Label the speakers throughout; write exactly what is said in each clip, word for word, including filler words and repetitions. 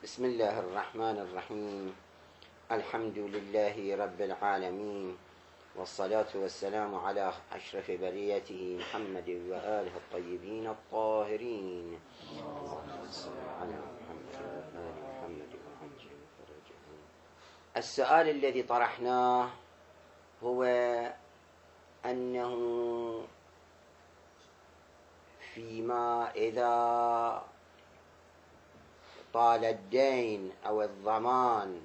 Speaker 1: بسم الله الرحمن الرحيم. الحمد لله رب العالمين، والصلاة والسلام على أشرف بريته محمد وآله الطيبين الطاهرين. اللهم صل على محمد وآل محمد وعجل فرجهم. السؤال الذي طرحناه هو أنه فيما إذا طال الدين أو الضمان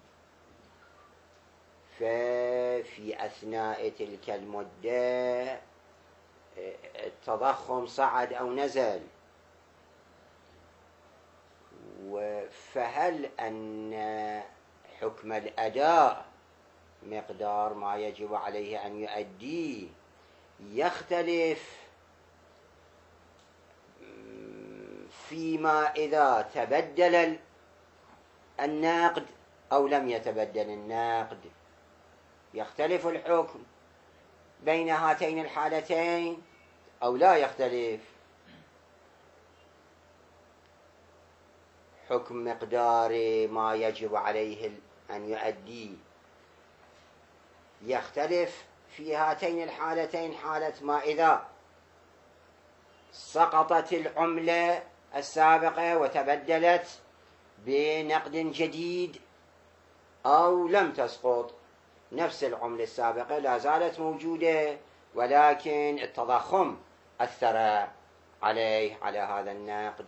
Speaker 1: ففي أثناء تلك المدة التضخم صعد أو نزل، فهل أن حكم الأداء مقدار ما يجب عليه أن يؤديه يختلف فيما إذا تبدل النقد أو لم يتبدل النقد؟ يختلف الحكم بين هاتين الحالتين أو لا يختلف؟ حكم مقدار ما يجب عليه أن يؤديه يختلف في هاتين الحالتين، حالة ما إذا سقطت العملة السابقة وتبدلت بنقد جديد، أو لم تسقط، نفس العملة السابقة لا زالت موجودة ولكن التضخم أثر عليه على هذا النقد.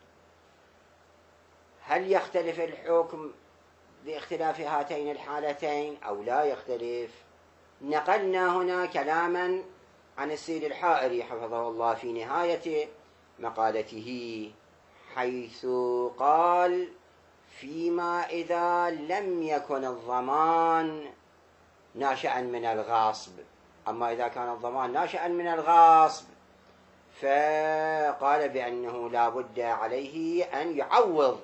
Speaker 1: هل يختلف الحكم باختلاف هاتين الحالتين أو لا يختلف؟ نقلنا هنا كلاما عن السيد الحائري حفظه الله في نهاية مقالته، حيث قال: فيما إذا لم يكن الضمان ناشئا من الغصب. أما إذا كان الضمان ناشئا من الغصب فقال بأنه لا بد عليه أن يعوض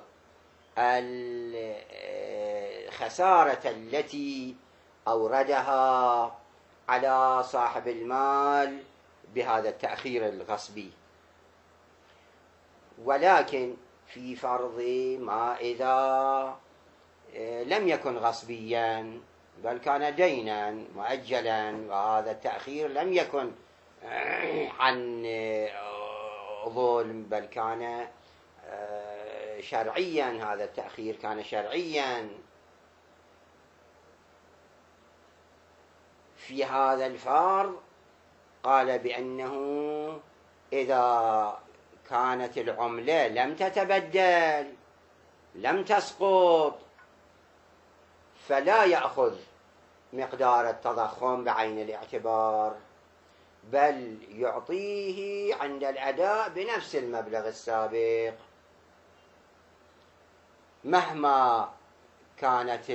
Speaker 1: الخسارة التي أوردها على صاحب المال بهذا التأخير الغصبي. ولكن في فرض ما إذا لم يكن غصبيا بل كان دينا مؤجلا، وهذا التأخير لم يكن عن ظلم بل كان شرعيا، هذا التأخير كان شرعيا، في هذا الفرض قال بأنه إذا كانت العملة لم تتبدل لم تسقط فلا يأخذ مقدار التضخم بعين الاعتبار، بل يعطيه عند الأداء بنفس المبلغ السابق مهما كانت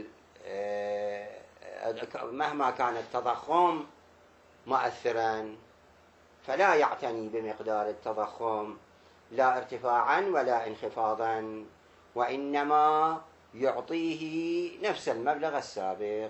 Speaker 1: مهما كان التضخم مؤثرا، فلا يعتني بمقدار التضخم لا ارتفاعا ولا انخفاضا، وإنما يعطيه نفس المبلغ السابق.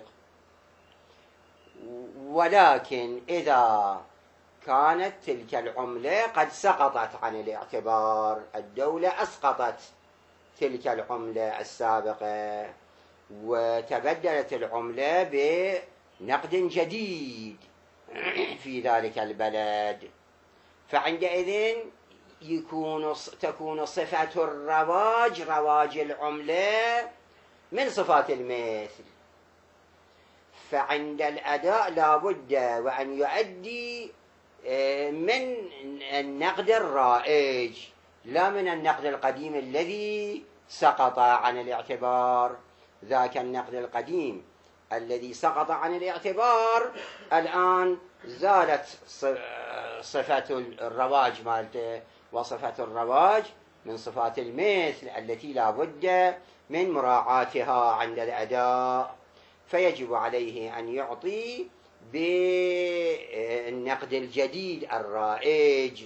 Speaker 1: ولكن إذا كانت تلك العملة قد سقطت عن الاعتبار، الدولة أسقطت تلك العملة السابقة وتبدلت العملة بنقد جديد في ذلك البلد، فعندئذ يكون تكون صفة الرواج رواج العملة من صفات المثل، فعند الأداء لا بد وأن يؤدي من النقد الرائج لا من النقد القديم الذي سقط عن الاعتبار. ذاك النقد القديم الذي سقط عن الاعتبار الآن زالت صفة الرواج مالته، وصفة الرواج من صفات المثل التي لا بد من مراعاتها عند الأداء، فيجب عليه أن يعطي بالنقد الجديد الرائج.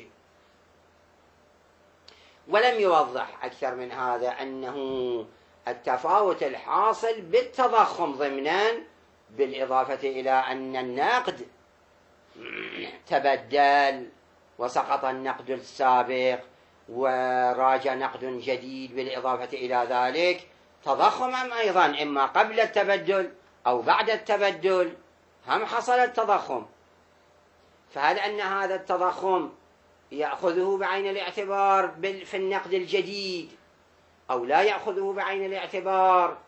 Speaker 1: ولم يوضح أكثر من هذا أنه التفاوت الحاصل بالتضخم ضمنا، بالإضافة إلى أن النقد تبدل وسقط النقد السابق، وراج نقد جديد بالإضافة إلى ذلك تضخما أيضا، إما قبل التبدل أو بعد التبدل هم حصل التضخم. فهل أن هذا التضخم يأخذه بعين الاعتبار في النقد الجديد أو لا يأخذه بعين الاعتبار؟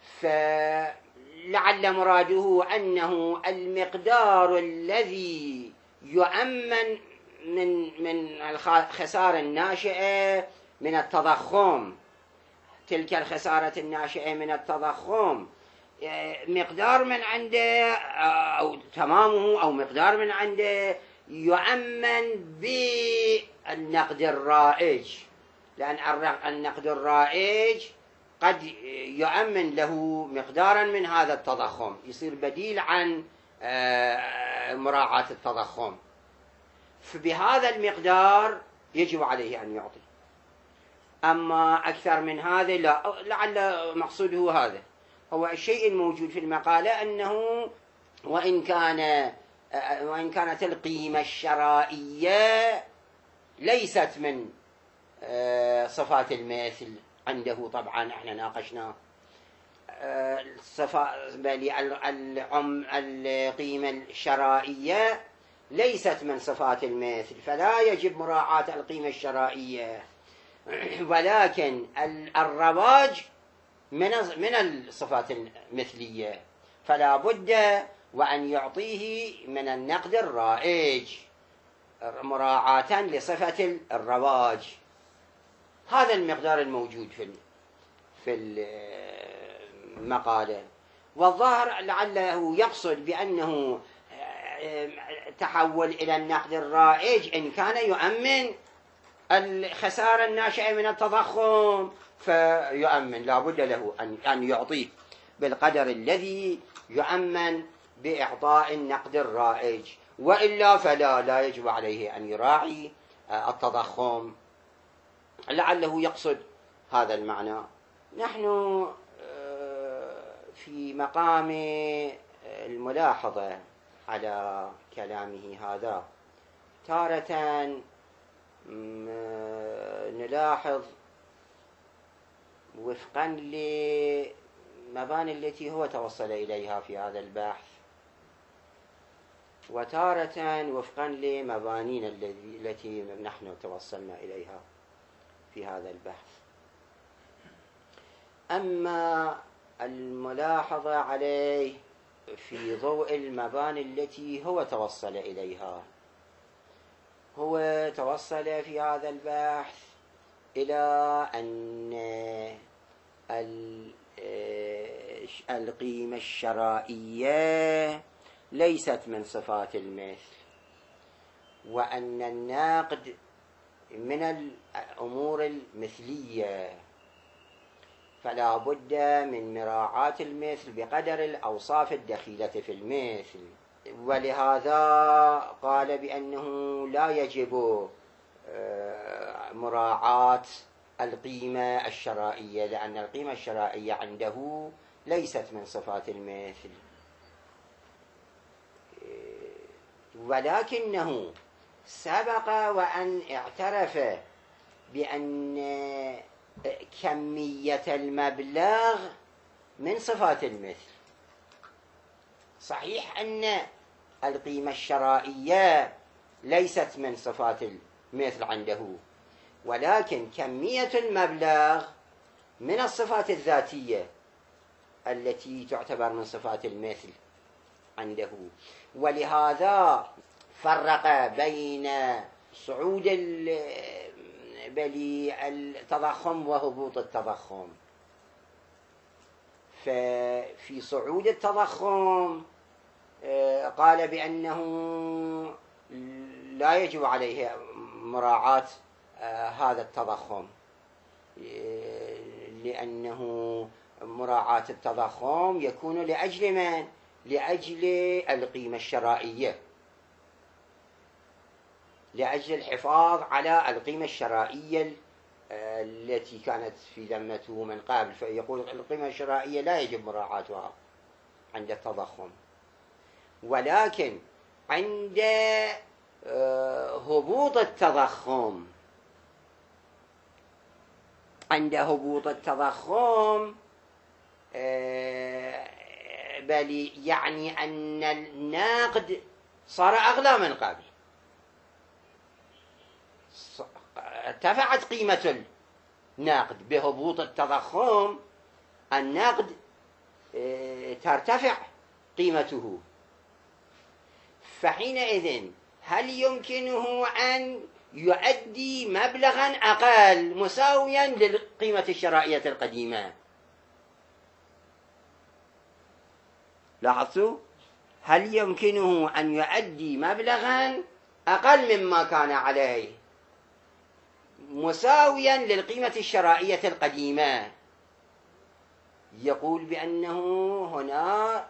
Speaker 1: فلعل مراده أنه المقدار الذي يؤمن من من الخسارة الناشئة من التضخم، تلك الخسارة الناشئة من التضخم مقدار من عنده أو تمامه أو مقدار من عنده يؤمن بالنقد الرائج، لأن النقد الرائج قد يؤمن له مقدارا من هذا التضخم، يصير بديل عن مراعاة التضخم، فبهذا المقدار يجب عليه أن يعطي. أما أكثر من هذا لا، لعل مقصوده هذا. هو الشيء الموجود في المقالة أنه وإن كان وإن كانت القيمة الشرائية ليست من صفات المثل عنده، طبعا احنا ناقشنا صفات القيمة الشرائية ليست من صفات المثل، فلا يجب مراعاة القيمة الشرائية، ولكن الرواج من من الصفات المثلية، فلا بد وأن يعطيه من النقد الرائج مراعاة لصفة الرواج. هذا المقدار الموجود في في المقالة. والظاهر لعله يقصد بأنه تحول إلى النقد الرائج إن كان يؤمن الخسارة الناشئة من التضخم، فيؤمن لا بد له أن يعطيه بالقدر الذي يؤمن بإعطاء النقد الرائج، وإلا فلا لا يجب عليه أن يراعي التضخم. لعله يقصد هذا المعنى. نحن في مقام الملاحظة على كلامه هذا تارة نلاحظ وفقا لمباني التي هو توصل إليها في هذا البحث، وتارة وفقا لمبانينا التي نحن توصلنا إليها في هذا البحث. أما الملاحظة عليه في ضوء المباني التي هو توصل إليها، هو توصل في هذا البحث إلى أن القيمة الشرائية ليست من صفات المثل، وأن النقد من الأمور المثلية، فلا بد من مراعاة المثل بقدر الأوصاف الدخيلة في المثل. ولهذا قال بأنه لا يجب مراعاة القيمة الشرائية، لأن القيمة الشرائية عنده ليست من صفات المثل، ولكنه سبق وأن اعترف بأن كمية المبلغ من صفات المثل. صحيح أن القيمة الشرائية ليست من صفات المثل عنده، ولكن كمية المبلغ من الصفات الذاتية التي تعتبر من صفات المثل عنده. ولهذا فرق بين صعود التضخم وهبوط التضخم. ففي صعود التضخم قال بأنه لا يجب عليه مراعاة هذا التضخم، لأنه مراعاة التضخم يكون لأجل من؟ لأجل القيمة الشرائية، لأجل الحفاظ على القيمة الشرائية التي كانت في ذمته من قبل. فيقول القيمة الشرائية لا يجب مراعاتها عند التضخم، ولكن عند هبوط التضخم عند هبوط التضخم، بل يعني أن النقد صار أغلى من قبل، ارتفعت قيمة النقد بهبوط التضخم، النقد ترتفع قيمته. فحينئذ هل يمكنه أن يؤدي مبلغا أقل مساويا للقيمة الشرائية القديمة؟ لاحظتوا؟ هل يمكنه أن يؤدي مبلغا أقل مما كان عليه مساويا للقيمة الشرائية القديمة؟ يقول بأنه هنا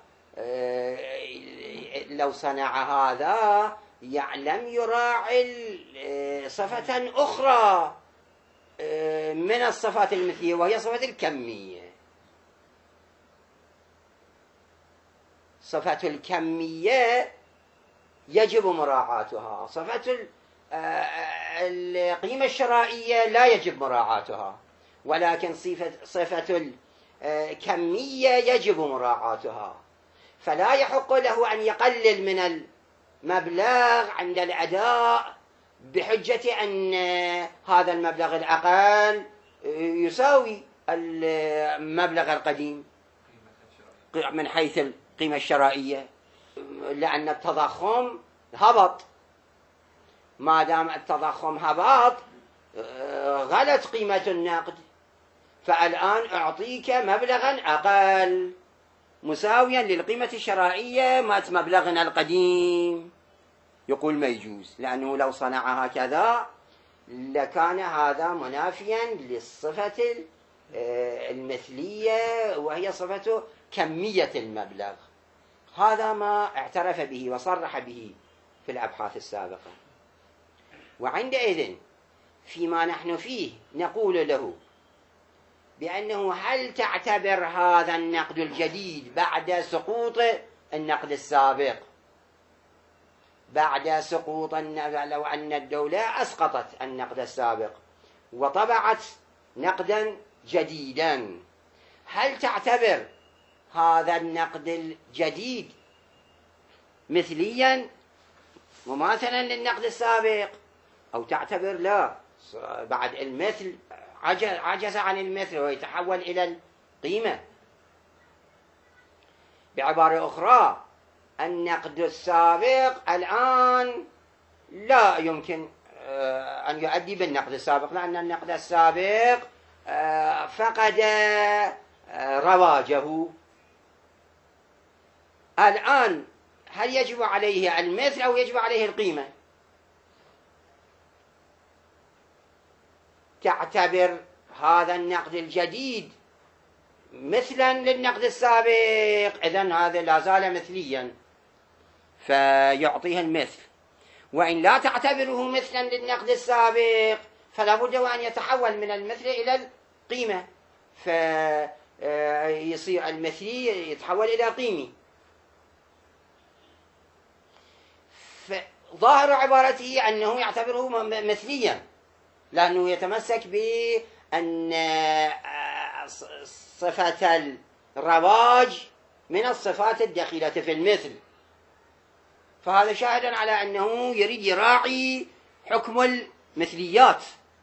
Speaker 1: لو صنع هذا لم يراعي صفة أخرى من الصفات المثلية، وهي صفة الكمية. صفة الكمية يجب مراعاتها، صفة القيمة الشرائية لا يجب مراعاتها، ولكن صفة صفة الكمية يجب مراعاتها. فلا يحق له أن يقلل من المبلغ عند الأداء بحجة أن هذا المبلغ الأقل يساوي المبلغ القديم من حيث القيمة الشرائية، لأن التضخم هبط. ما دام التضخم هبط غلت قيمة النقد، فالآن أعطيك مبلغا أقل مساويا للقيمة الشرائية مات مبلغنا القديم. يقول ما يجوز، لأنه لو صنع هكذا لكان هذا منافيا للصفة المثلية، وهي صفة كمية المبلغ. هذا ما اعترف به وصرح به في الأبحاث السابقة. وعندئذ فيما نحن فيه نقول له بأنه هل تعتبر هذا النقد الجديد بعد سقوط النقد السابق، بعد سقوط لو أن الدولة أسقطت النقد السابق وطبعت نقدا جديدا، هل تعتبر هذا النقد الجديد مثليا مماثلا للنقد السابق، أو تعتبر لا بعد المثل عجز عن المثل ويتحول إلى القيمة؟ بعبارة أخرى، النقد السابق الآن لا يمكن أن يؤدي بالنقد السابق، لأن النقد السابق فقد رواجه. الآن هل يجب عليه المثل أو يجب عليه القيمة؟ تعتبر هذا النقد الجديد مثلا للنقد السابق، إذن هذا لا زال مثليا فيعطيها المثل. وإن لا تعتبره مثلا للنقد السابق فلا بد وأن يتحول من المثل إلى القيمة، فيصير المثلي يتحول إلى قيمي. فظاهر عبارته أنه يعتبره مثليا، لأنه يتمسك بأن صفة الرواج من الصفات الدخيلة في المثل، فهذا شاهدا على أنه يريد يراعي حكم المثليات،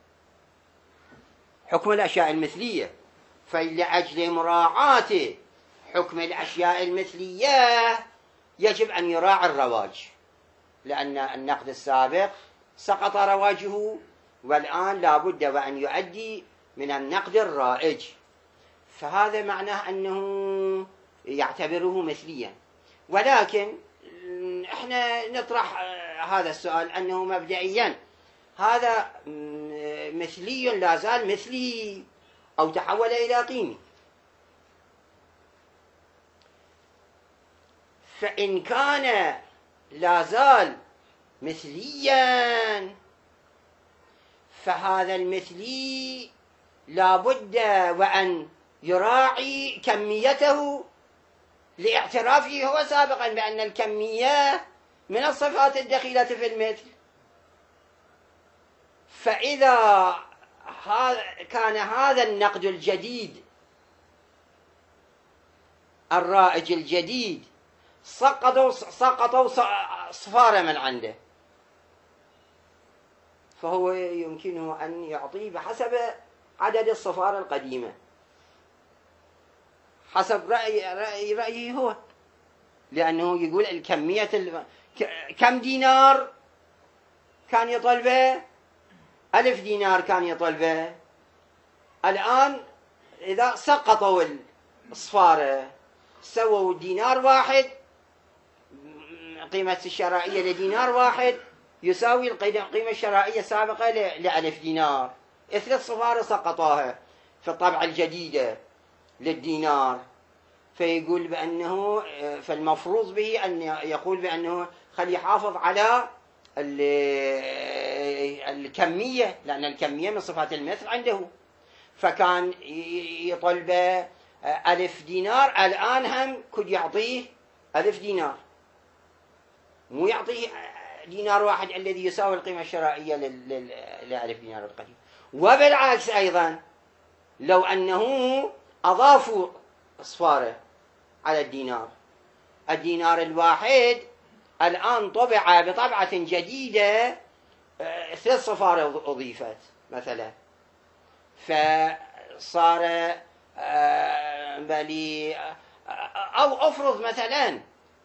Speaker 1: حكم الأشياء المثلية. فلأجل مراعاة حكم الأشياء المثلية يجب أن يراعي الرواج، لأن النقد السابق سقط رواجه، والآن لا بد وأن يؤدي من النقد الرائج. فهذا معناه أنه يعتبره مثليا. ولكن احنا نطرح هذا السؤال أنه مبدئيا هذا مثلي لا زال مثلي أو تحول إلى قيمي؟ فإن كان لا زال مثليا فهذا المثلي لا بد وأن يراعي كميته، لاعترافه هو سابقا بأن الكمية من الصفات الدخيلة في المثل. فإذا كان هذا النقد الجديد الرائج الجديد سقطوا سقطوا صفارة من عنده، فهو يمكنه أن يعطيه بحسب عدد الصفار القديمة، حسب رأي رأي رأيه هو، لأنه يقول الكمية كم دينار كان يطلبه؟ ألف دينار كان يطلبه. الآن إذا سقطوا الصفارة سووا دينار واحد، قيمة الشرائية لدينار واحد يساوي القيمة الشرائية السابقة لألف دينار. ثلاث صفار سقطوها في الطبعة الجديدة للدينار، فيقول بأنه فالمفروض به أن يقول بأنه خلي يحافظ على الكمية، لأن الكمية من صفات المثل عنده، فكان يطلب ألف دينار، الآن هم كد يعطيه ألف دينار، مو يعطيه دينار واحد الذي يساوي القيمة الشرائية لألف دينار القديم. وبالعكس أيضا لو أنه أضافوا صفارة على الدينار، الدينار الواحد الآن طبع بطبعة جديدة ثلاث صفار أضيفت مثلا، فصار بلي أو أفرض مثلا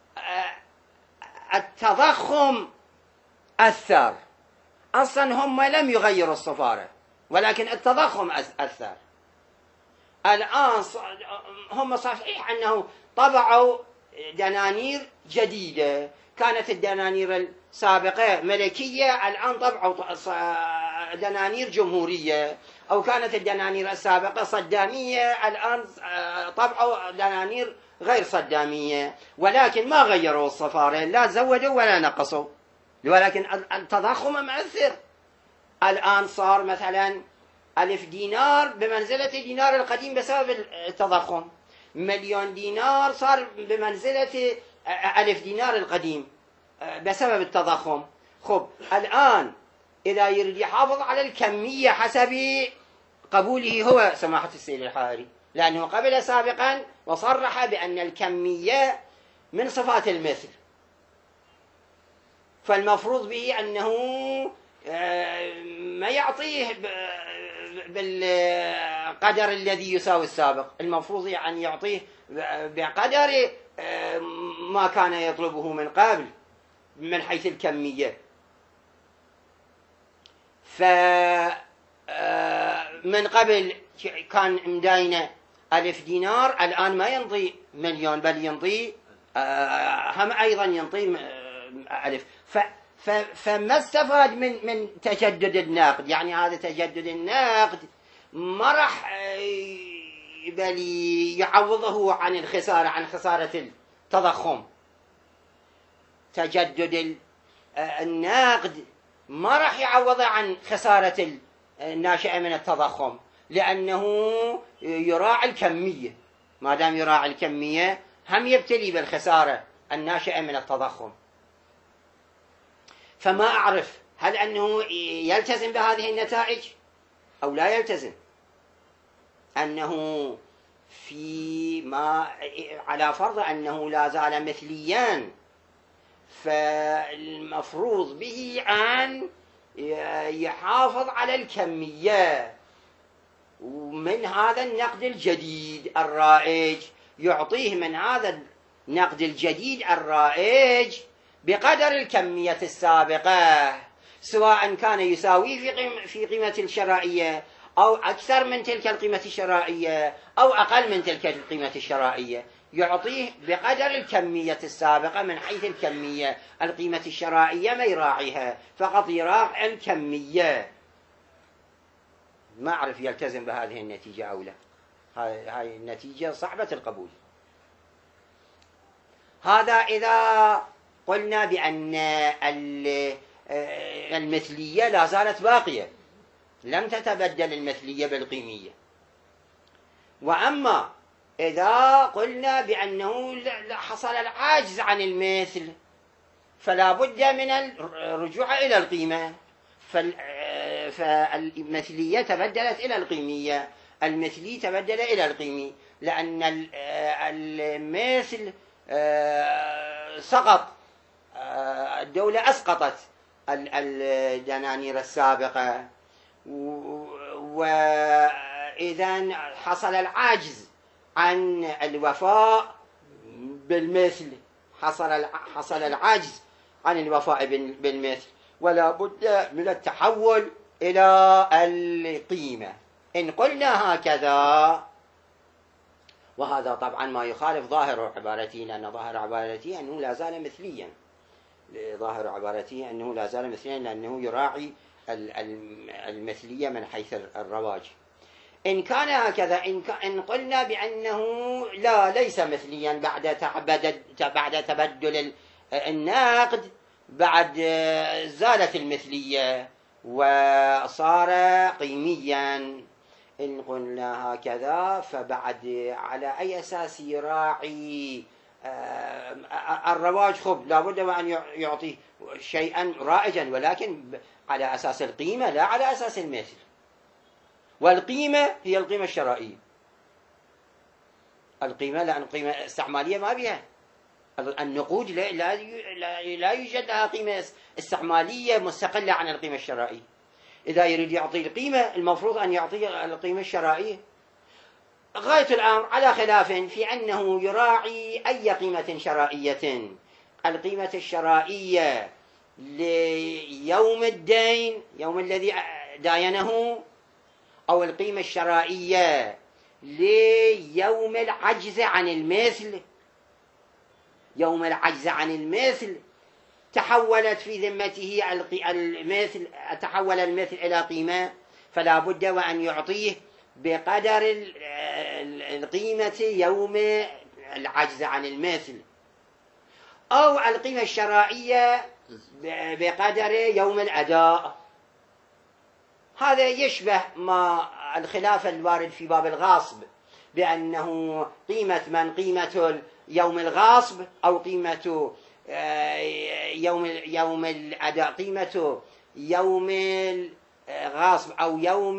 Speaker 1: التضخم أثر، أصلا هم لم يغيروا الصفارة ولكن التضخم أثر. الآن هم صحيح أنه طبعوا دنانير جديدة، كانت الدنانير السابقة ملكية، الآن طبعوا دنانير جمهورية، أو كانت الدنانير السابقة صدامية، الآن طبعوا دنانير غير صدامية، ولكن ما غيروا الصفارة، لا زودوا ولا نقصوا، ولكن التضخم مؤثر. الآن صار مثلا ألف دينار بمنزلة دينار القديم بسبب التضخم، مليون دينار صار بمنزلة ألف دينار القديم بسبب التضخم. خب الآن إذا يريد يحافظ على الكمية حسب قبوله هو سماحة السيد الحاري، لأنه قبل سابقا وصرح بأن الكمية من صفات المثل، فالمفروض به أنه ما يعطيه بالقدر الذي يساوي السابق، المفروض أن يعطيه بقدر ما كان يطلبه من قبل من حيث الكمية. فمن قبل كان مداينة ألف دينار، الآن ما ينطي مليون بل ينطي هم أيضا ينطي ألف. فما استفاد من من تجدد النقد؟ يعني هذا تجدد النقد ما راح بل يعوضه عن الخسارة، عن خسارة التضخم. تجدد النقد ما راح يعوضه عن خسارة الناشئة من التضخم، لأنه يراعي الكمية، ما دام يراعي الكمية هم يبتلي بالخسارة الناشئة من التضخم. فما أعرف هل أنه يلتزم بهذه النتائج أو لا يلتزم، أنه في ما على فرض أنه لا زال مثليا، فالمفروض به أن يحافظ على الكمية، ومن هذا النقد الجديد الرائج يعطيه من هذا النقد الجديد الرائج بقدر الكمية السابقة، سواء كان يساوي في قيمة في قيمة الشرائية أو أكثر من تلك القيمة الشرائية أو أقل من تلك القيمة الشرائية، يعطيه بقدر الكمية السابقة من حيث الكمية. القيمة الشرائية ما يراعيها، فقط يراعي الكمية. ما أعرف يلتزم بهذه النتيجة أو لا، هاي النتيجة صعبة القبول. هذا إذا قلنا بأن المثلية لا زالت باقية، لم تتبدل المثلية بالقيمية. وأما إذا قلنا بأنه حصل العاجز عن المثل فلا بد من الرجوع إلى القيمة، فالمثلية تبدلت إلى القيمية، المثلي تبدل إلى القيمي، لأن المثل سقط، الدولة أسقطت الدنانير السابقة، وإذا حصل العجز عن الوفاء بالمثل، حصل حصل العجز عن الوفاء بالمثل، ولا بد من التحول إلى القيمة. إن قلنا هكذا، وهذا طبعا ما يخالف ظاهر عبارته، لأن ظاهر عبارته أنه لا زال مثليا، ظاهر عبارته أنه لا زال مثليا لأنه يراعي المثلية من حيث الرواج. إن كان هكذا، إن قلنا بأنه لا ليس مثليا بعد بعد تبدل النقد، بعد زالت المثلية وصار قيميا، إن قلنا هكذا فبعد على أي أساس يراعي الرواج؟ خب لابد وأن يعطي شيئا رائجا، ولكن على أساس القيمة لا على أساس المثل، والقيمة هي القيمة الشرائية. القيمة لأن القيمة استعمالية ما بها، النقود لا, لا, لا يوجد لها قيمة استعمالية مستقلة عن القيمة الشرائية. إذا يريد يعطي القيمة المفروض أن يعطي القيمة الشرائية. غاية الأمر على خلاف في أنه يراعي أي قيمة شرائية، القيمة الشرائية ليوم الدين، يوم الذي داينه، أو القيمة الشرائية ليوم العجز عن المثل. يوم العجز عن المثل تحولت في ذمته المثل، تحول المثل إلى قيمة، فلا بد وأن يعطيه بقدر القيمة يوم العجز عن المثل، أو القيمة الشرائية بقدر يوم الأداء. هذا يشبه ما الخلاف الوارد في باب الغاصب، بأنه قيمة من قيمة يوم الغاصب، أو قيمة يوم يوم الأداء، قيمة يوم الغاصب أو يوم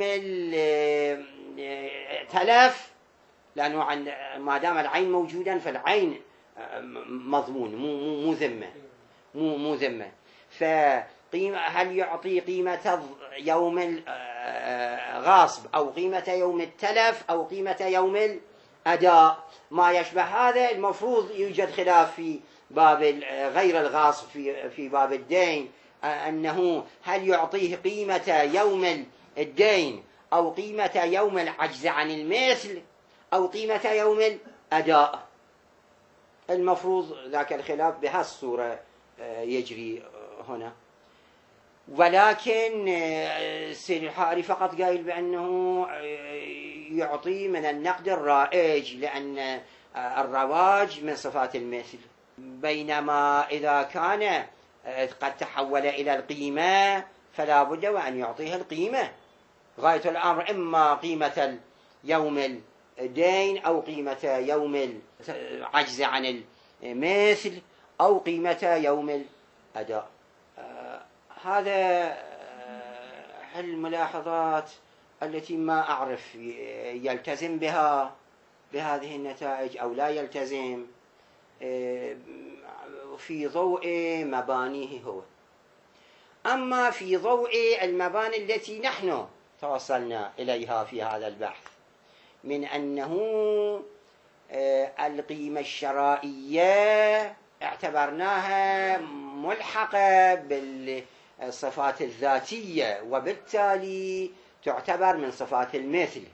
Speaker 1: التلف، لأنه ما دام العين موجودا فالعين مضمون، مو مو ذمة، مو مو ذمة. فقيمة هل يعطي قيمة يوم الغاصب أو قيمة يوم التلف أو قيمة يوم الأداء؟ ما يشبه هذا المفروض يوجد خلاف في باب غير الغاصب، في في باب الدين، أنه هل يعطيه قيمة يوم الدين أو قيمة يوم العجز عن المثل أو قيمة يوم الأداء. المفروض ذاك الخلاف بهالصورة يجري هنا. ولكن السيد الحائري فقط قايل بأنه يعطي من النقد الرائج، لأن الرواج من صفات المثل، بينما إذا كان قد تحول إلى القيمة فلا بد وأن يعطيها القيمة. غاية الأمر إما قيمة يوم الدين أو قيمة يوم العجز عن المثل أو قيمة يوم الأداء. آه هذا الملاحظات التي ما أعرف يلتزم بها بهذه النتائج أو لا يلتزم في ضوء مبانيه هو. أما في ضوء المباني التي نحن توصلنا إليها في هذا البحث، من أنه القيمة الشرائية اعتبرناها ملحقة بالصفات الذاتية، وبالتالي تعتبر من صفات المثل،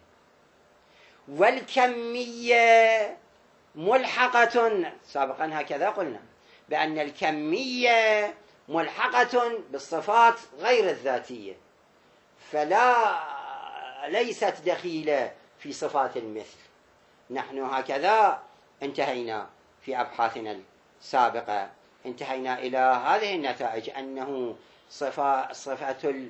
Speaker 1: والكمية ملحقة، سابقا هكذا قلنا بأن الكمية ملحقة بالصفات غير الذاتية، فلا ليست دخيلة في صفات المثل. نحن هكذا انتهينا في أبحاثنا السابقة، انتهينا إلى هذه النتائج، أنه صفة صفة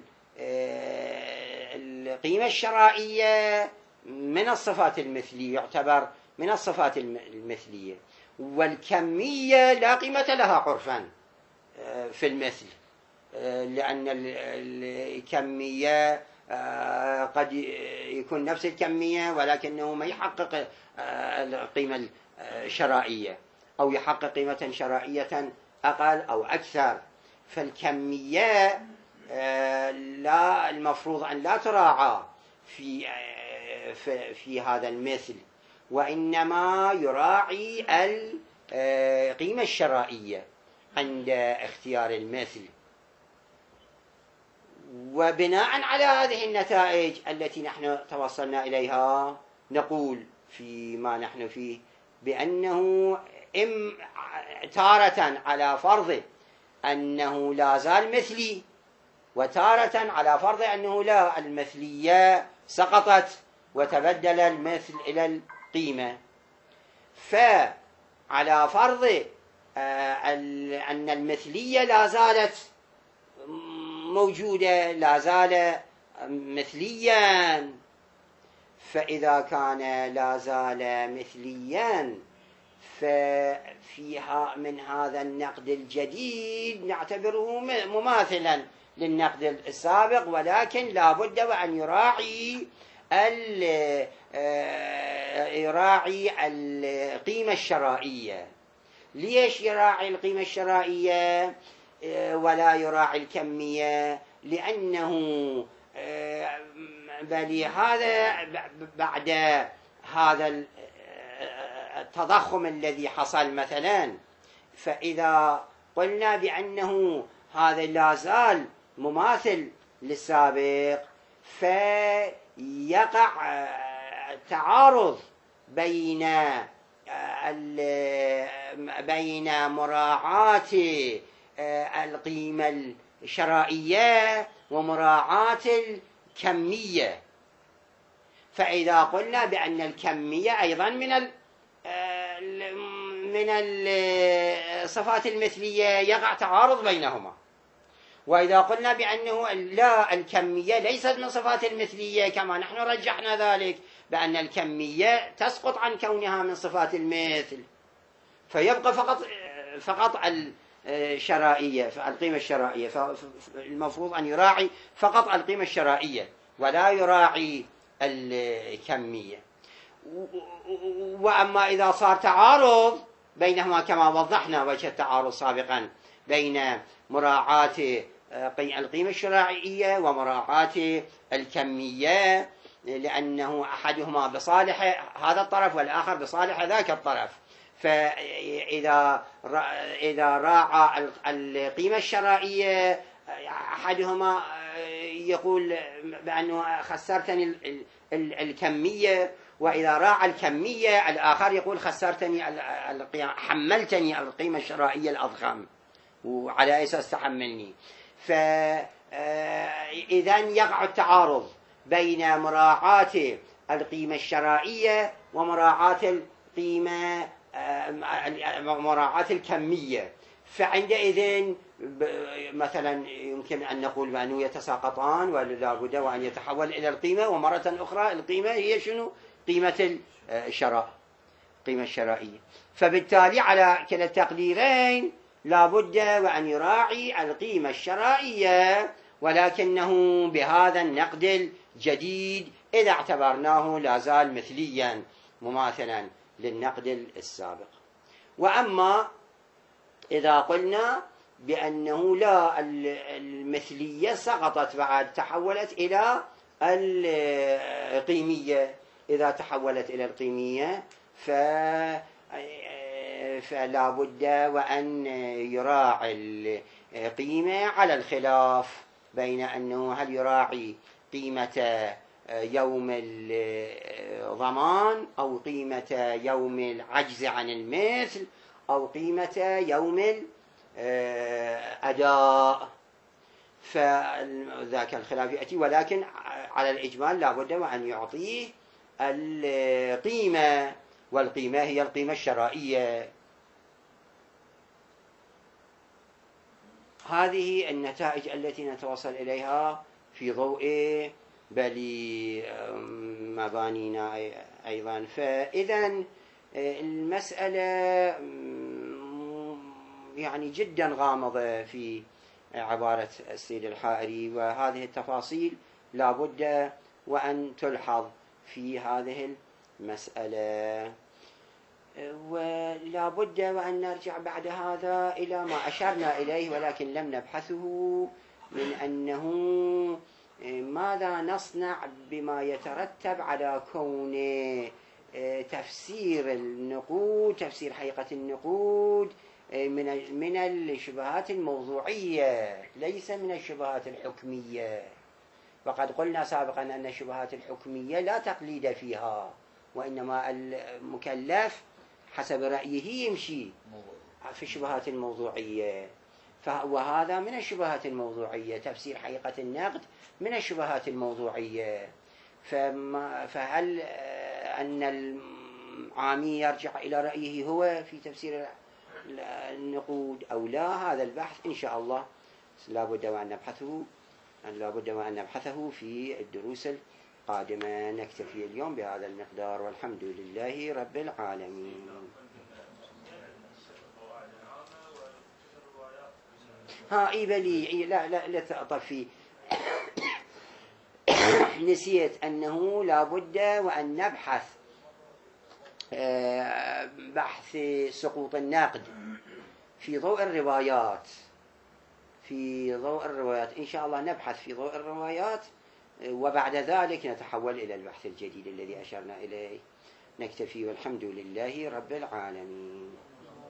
Speaker 1: القيمة الشرائية من الصفات المثلية، يعتبر من الصفات المثلية، والكمية لا قيمة لها عرفا في المثل، لأن الكمية قد يكون نفس الكمية ولكنه ما يحقق القيمة الشرائية، أو يحقق قيمة شرائية أقل أو أكثر. فالكمية لا المفروض أن لا تراعى في في هذا المثل، وإنما يراعي القيمة الشرائية عند اختيار المثل. وبناء على هذه النتائج التي نحن توصلنا إليها نقول فيما نحن فيه بأنه إم تارة على فرض أنه لا زال مثلي، وتارة على فرض أنه لا، المثلية سقطت وتبدل المثل إلى القيمة. فعلى فرض أن المثلية لا زالت موجودة، لا زال مثليا، فإذا كان لا زال مثليا ففيها من هذا النقد الجديد نعتبره مماثلا للنقد السابق، ولكن لا بد وأن يراعي يراعي القيمة الشرائية. ليش يراعي القيمة الشرائية ولا يراعي الكمية؟ لأنه بل هذا بعد هذا التضخم الذي حصل مثلا، فإذا قلنا بأنه هذا لا زال مماثل للسابق فيقع تعارض بين بين مراعاة القيمة الشرائية ومراعاة الكمية. فإذا قلنا بأن الكمية أيضا من من الصفات المثلية يقع تعارض بينهما، وإذا قلنا بأنه لا، الكمية ليست من صفات المثلية كما نحن رجحنا ذلك، بأن الكمية تسقط عن كونها من صفات المثل، فيبقى فقط فقط الشرائية، القيمة الشرائية. فالمفروض أن يراعي فقط القيمة الشرائية ولا يراعي الكمية. وأما إذا صار تعارض بينهما كما وضحنا وجه التعارض سابقا بين مراعاة القيمة الشرائية ومراعاة الكمية، لأنه أحدهما بصالح هذا الطرف والآخر بصالح ذاك الطرف، فإذا إذا راعى القيمة الشرائية أحدهما يقول بأنه خسرتني الكمية، وإذا راعى الكمية الآخر يقول خسرتني حملتني القيمة الشرائية الأضخم وعلى أساس تحملني. فإذا يقع التعارض بين مراعاة القيمة الشرائية ومراعاة القيمة مراعاة الكمية، فعندئذ مثلا يمكن أن نقول بأنه يتساقطان ولا بد وأن يتحول إلى القيمة، ومرة أخرى القيمة هي شنو؟ قيمة الشراء، قيمة الشرائية. فبالتالي على كلا التقديرين لا بد وأن يراعي القيمة الشرائية، ولكنه بهذا النقد الجديد إذا اعتبرناه لا زال مثليا مماثلا للنقد السابق. وأما إذا قلنا بأنه لا، المثلية سقطت بعد تحولت إلى القيمية، إذا تحولت إلى القيمية ف فلا بد وأن يراعي القيمة على الخلاف بين أنه هل يراعي قيمة يوم الضمان أو قيمة يوم العجز عن المثل أو قيمة يوم الأداء، فذاك الخلاف يأتي، ولكن على الإجمال لا بد وأن يعطيه القيمة، والقيمة هي القيمة الشرائية. هذه النتائج التي نتوصل إليها في ضوء بل مبانينا أيضا. فإذا المسألة يعني جدا غامضة في عبارة السيد الحائري. وهذه التفاصيل لا بد وأن تلحظ في هذه المسألة. ولا بد وأن نرجع بعد هذا إلى ما أشرنا إليه ولكن لم نبحثه، من أنه ماذا نصنع بما يترتب على كون تفسير النقود، تفسير حقيقة النقود من من الشبهات الموضوعية ليس من الشبهات الحكمية. وقد قلنا سابقا أن الشبهات الحكمية لا تقليد فيها، وإنما المكلف حسب رأيه يمشي في الشبهات الموضوعية. وهذا من الشبهات الموضوعية، تفسير حقيقة النقد من الشبهات الموضوعية. فما فهل أن العامي يرجع إلى رأيه هو في تفسير النقود أو لا؟ هذا البحث إن شاء الله لا بد وأن نبحثه لا بد وأن نبحثه في الدروس القادمة. نكتفي اليوم بهذا المقدار والحمد لله رب العالمين. ها إيبلي لا لا لا تطفي نسيت أنه لا بد وأن نبحث بحث سقوط النقد في ضوء الروايات. في ضوء الروايات إن شاء الله نبحث في ضوء الروايات، وبعد ذلك نتحول إلى البحث الجديد الذي أشرنا إليه. نكتفي والحمد لله رب العالمين.